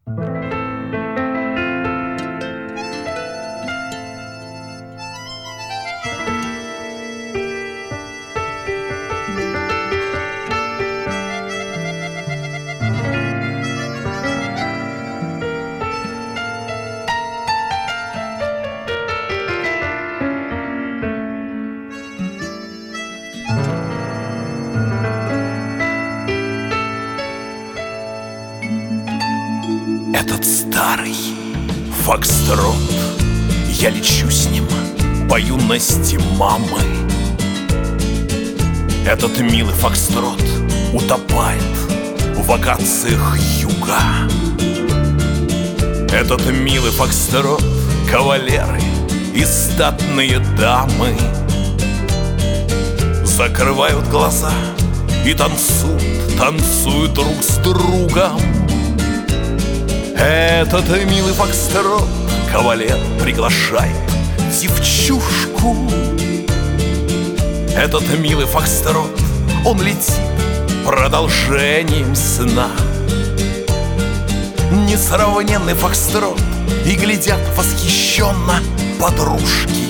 Этот старый фокстрот, я лечу с ним по юности мамы. Этот милый фокстрот утопает в вакациях юга. Этот милый фокстрот кавалеры и статные дамы закрывают глаза и танцуют, танцуют друг с другом. Этот милый фокстрот кавалер приглашает девчушку. Этот милый фокстрот, он летит продолжением сна. Несравненный фокстрот, и глядят восхищенно подружки,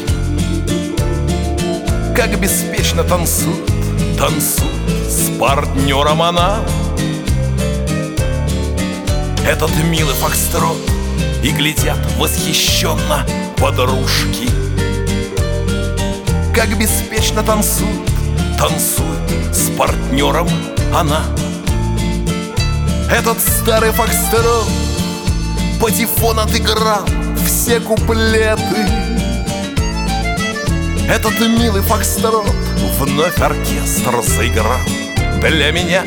как беспечно танцует, танцует с партнером она. Этот милый фокстрот, и глядят восхищенно подружки, как беспечно танцует, танцует с партнером она. Этот старый фокстрот патефон отыграл все куплеты. Этот милый фокстрот вновь оркестр заиграл для меня.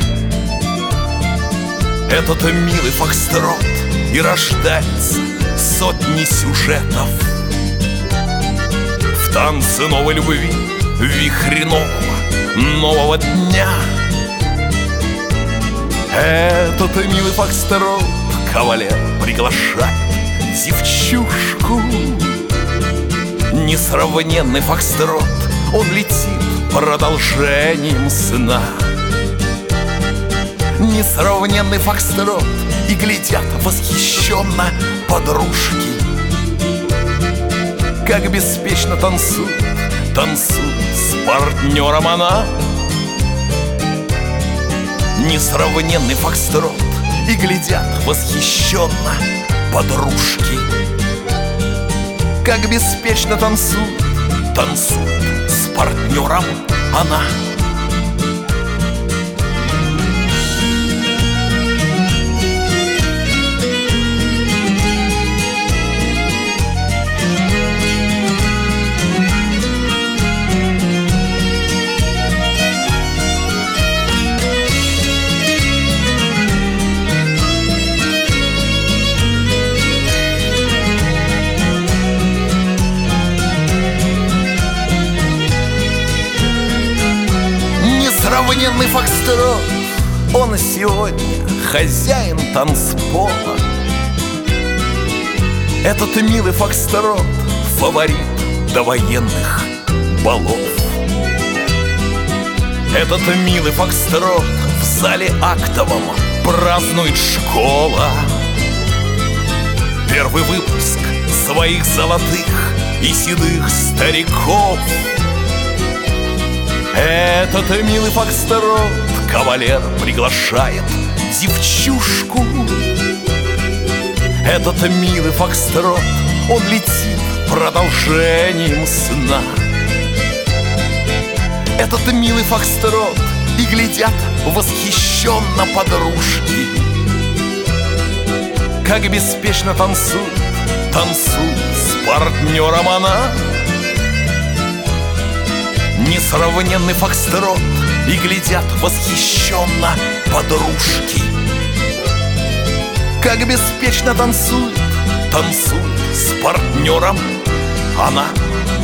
Этот милый фокстрот, и рождается сотни сюжетов в танце новой любви, в вихре нового дня. Этот милый фокстрот кавалер приглашает девчушку. Несравненный фокстрот, он летит продолжением сна. Несравненный фокстрот, и глядят восхищенно подружки, как беспечно танцует, танцует с партнером она. Несравненный фокстрот, и глядят восхищенно подружки, как беспечно танцует, танцует с партнером она. Несравненный фокстрот, он сегодня хозяин танцпола. Этот милый фокстрот фаворит довоенных балов. Этот милый фокстрот в зале актовом празднует школа. Первый выпуск своих золотых и седых стариков. Этот милый фокстрот кавалер приглашает девчушку. Этот милый фокстрот, он летит продолжением сна. Этот милый фокстрот, и глядят восхищенно подружки, как беспечно танцует, танцует с партнером она. Несравненный фокстрот, и глядят восхищенно подружки, как беспечно танцует, танцует с партнером она.